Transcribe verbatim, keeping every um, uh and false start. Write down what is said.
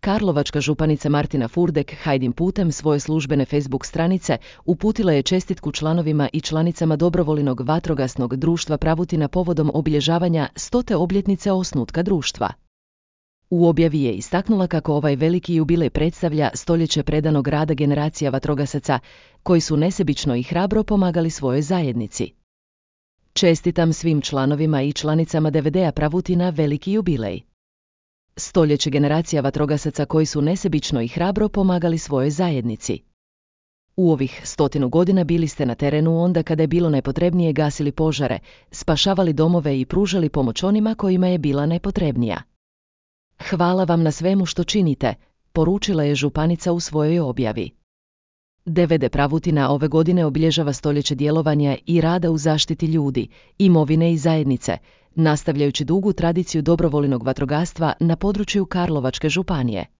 Karlovačka županica Martina Furdek Hajdin putem svoje službene Facebook stranice uputila je čestitku članovima i članicama dobrovoljnog vatrogasnog društva Pravutina povodom obilježavanja stote obljetnice osnutka društva. U objavi je istaknula kako ovaj veliki jubilej predstavlja stoljeće predanog rada generacija vatrogasaca koji su nesebično i hrabro pomagali svojoj zajednici. Čestitam svim članovima i članicama D V D-a Pravutina veliki jubilej. Stoljeće generacija vatrogasaca koji su nesebično i hrabro pomagali svojoj zajednici. U ovih stotinu godina bili ste na terenu onda kada je bilo najpotrebnije, gasili požare, spašavali domove i pružali pomoć onima kojima je bila najpotrebnija. Hvala vam na svemu što činite, poručila je županica u svojoj objavi. D V D Pravutina ove godine obilježava stoljeće djelovanja i rada u zaštiti ljudi, imovine i zajednice, nastavljajući dugu tradiciju dobrovoljnog vatrogastva na području Karlovačke županije.